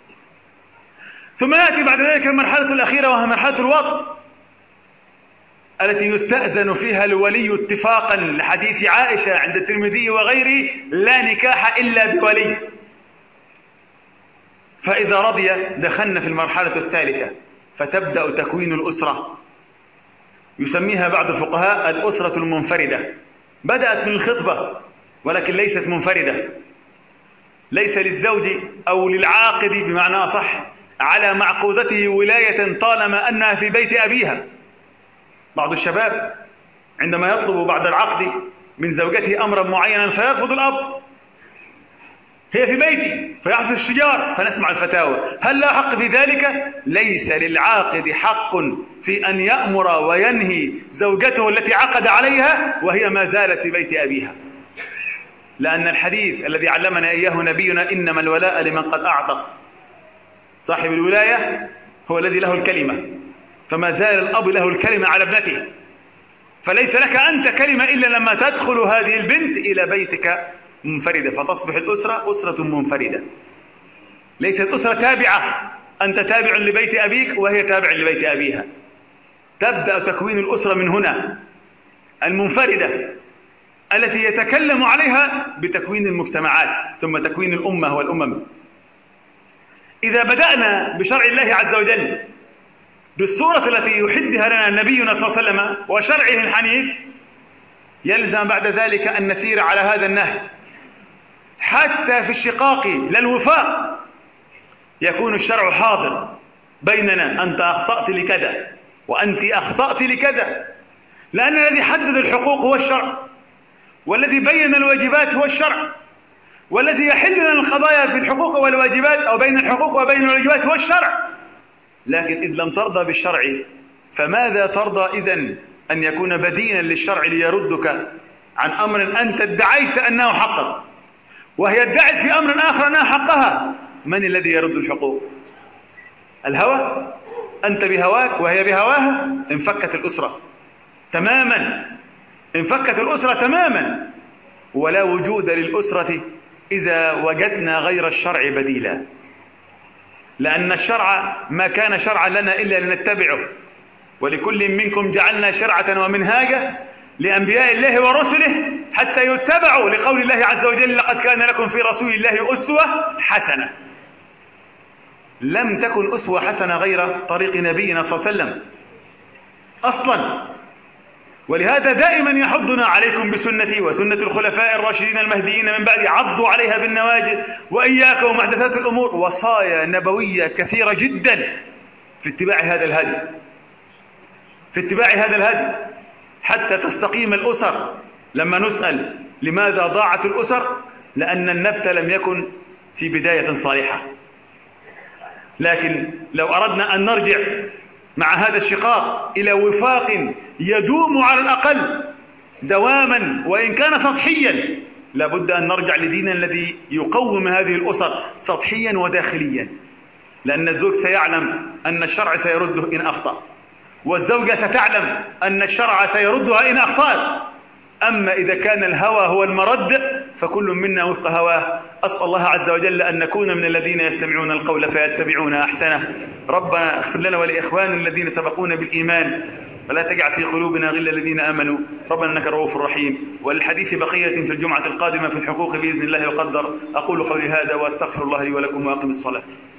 ثم يأتي بعد ذلك المرحلة الأخيرة، وهي مرحلة الوطن، التي يستأذن فيها الولي اتفاقا لحديث عائشة عند الترمذي وغيره: لا نكاح إلا بولي. فإذا رضي دخلنا في المرحلة الثالثة، فتبدأ تكوين الأسرة، يسميها بعض الفقهاء الأسرة المنفردة. بدأت من الخطبة ولكن ليست منفردة، ليس للزوج أو للعاقد بمعنى أصح على معقودته ولاية طالما أنها في بيت أبيها. بعض الشباب عندما يطلب بعد العقد من زوجته أمرا معينا فيرفض الأب، هي في بيتي فيحصل الشجار فنسمع الفتاوى. هل لا حق في ذلك؟ ليس للعاقد حق في أن يأمر وينهي زوجته التي عقد عليها وهي ما زالت في بيت أبيها، لأن الحديث الذي علمنا إياه نبينا إنما الولاء لمن قد أعتق، صاحب الولاية هو الذي له الكلمة، فما زال الأب له الكلمة على ابنته، فليس لك أنت كلمة إلا لما تدخل هذه البنت إلى بيتك منفردة، فتصبح الأسرة أسرة منفردة، ليست أسرة تابعة، أنت تابع لبيت أبيك وهي تابع لبيت أبيها. تبدأ تكوين الأسرة من هنا المنفردة التي يتكلم عليها بتكوين المجتمعات ثم تكوين الأمة والأمم. إذا بدأنا بشرع الله عز وجل بالصورة التي يحدها لنا نبينا صلى الله عليه وسلم وشرعه الحنيف، يلزم بعد ذلك أن نسير على هذا النهج حتى في الشقاق للوفاق يكون الشرع حاضر بيننا، أنت أخطأت لكذا وأنت أخطأت لكذا، لأن الذي حدد الحقوق هو الشرع، والذي بين الواجبات هو الشرع، والذي يحل لنا القضايا في الحقوق والواجبات أو بين الحقوق وبين الواجبات هو الشرع. لكن إذ لم ترضى بالشرع فماذا ترضى إذن أن يكون بدينا للشرع ليردك عن أمر أنت ادعيت أنه حقك وهي ادعت في أمر آخر أنها حقها؟ من الذي يرد الحقوق؟ الهوى؟ أنت بهواك وهي بهواها. انفكت الأسرة تماما، انفكت الأسرة تماما، ولا وجود للأسرة إذا وجدنا غير الشرع بديلا، لأن الشرع ما كان شرعا لنا إلا لنتبعه، ولكل منكم جعلنا شرعة ومنهاجا لأنبياء الله ورسله حتى يتبعوا، لقول الله عز وجل لقد كان لكم في رسول الله أسوة حسنة. لم تكن أسوة حسنة غير طريق نبينا صلى الله عليه وسلم أصلا، ولهذا دائما يحضنا عليكم بسنتي وسنة الخلفاء الراشدين المهديين من بعد، عضوا عليها بالنواجذ وإياكم ومحدثات الأمور. وصايا نبوية كثيرة جدا في اتباع هذا الهدي، في اتباع هذا الهدي حتى تستقيم الأسر. لما نسأل لماذا ضاعت الأسر؟ لأن النبت لم يكن في بداية صالحة. لكن لو أردنا أن نرجع مع هذا الشقاق إلى وفاق يدوم على الأقل دواما وإن كان سطحيا، لابد أن نرجع لدين الذي يقوم هذه الأسر سطحيا وداخليا، لأن الزوج سيعلم أن الشرع سيرده إن أخطأ، والزوجة ستعلم أن الشرع سيردها إن أخطأت. أما إذا كان الهوى هو المرد فكل منا وفق هواه. أسأل الله عز وجل أن نكون من الذين يستمعون القول فيتبعون أحسنه. ربنا اغفر لنا ولإخواننا الذين سبقونا بالإيمان ولا تجعل في قلوبنا غل الذين آمنوا ربنا إنك رؤوف رحيم. وللحديث بقية في الجمعة القادمة في الحقوق بإذن الله وقدر. أقول قولي هذا وأستغفر الله لي ولكم وأقم الصلاة.